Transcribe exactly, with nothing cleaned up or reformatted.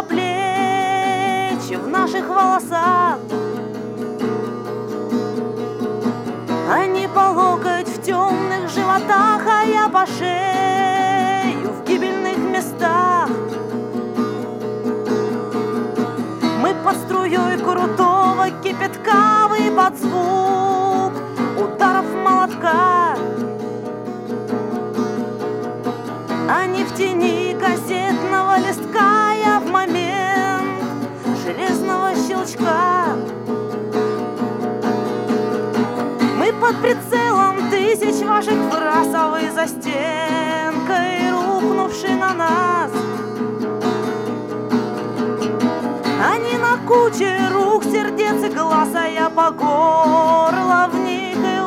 плечи в наших волосах. Они по локоть в темных животах, а я по шею в гибельных местах. Мы под струей крутого кипятка, вы под звук ударов молотка. Они в тени кассетного листка, я в момент железного щелчка. Мы под прицелом тысяч ваших фраз, а вы за стенкой, рухнувши на нас. Они на куче рук, сердец и глаз, а я по горло в них и